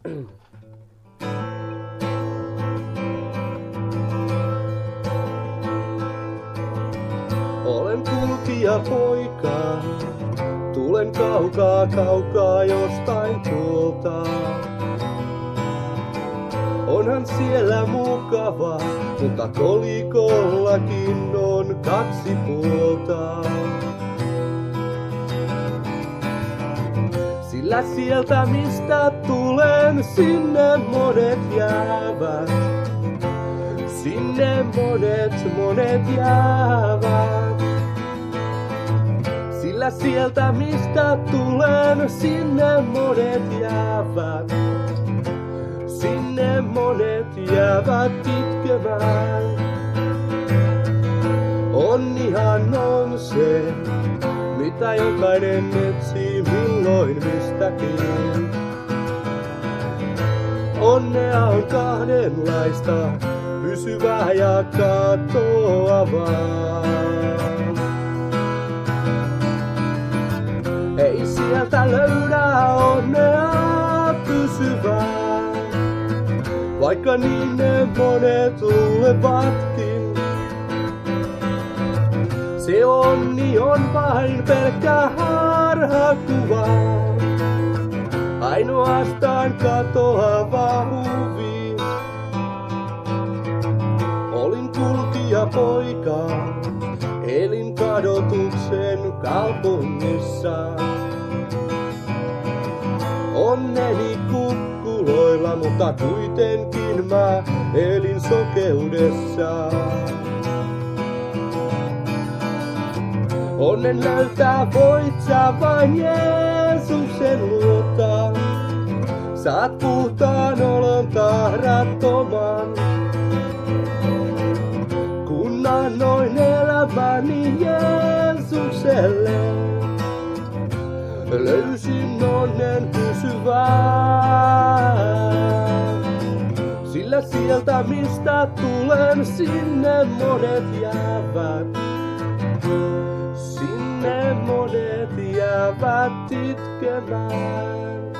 Olen kulkija poika, tulen kaukaa kaukaa jostain tuolta. Onhan siellä mukava, mutta kolikollakin on kaksi puolta. Sillä sieltä mistä tulen, sinne monet jäävät. Sinne monet jäävät. Sillä sieltä mistä tulen, sinne monet jäävät. Sinne monet jäävät itkemään. Onnihan on se, mitä jokainen etsii milloin mistäkin. Onnea on kahdenlaista, pysyvää ja katoavaa. Ei sieltä löydä onnea pysyvää, vaikka niin ne monet luulevatkin. Se onni on vain pelkkä harhakuva, ainoastaan katoava huvi. Olin kulkija poika, elin kadotuksen kaupungissa. Onneni kukkuloilla, mutta kuitenkin mä elin sokeudessa. Onnen löytää voit sä vain Jeesuksen luota. Saat puhtaan olon tahrattoman. Kun annoin elämäni Jeesukselle, löysin onnen pysyvää. Sillä sieltä mistä tulen, sinne monet jäävät. Sinne monet jäävät itkemään.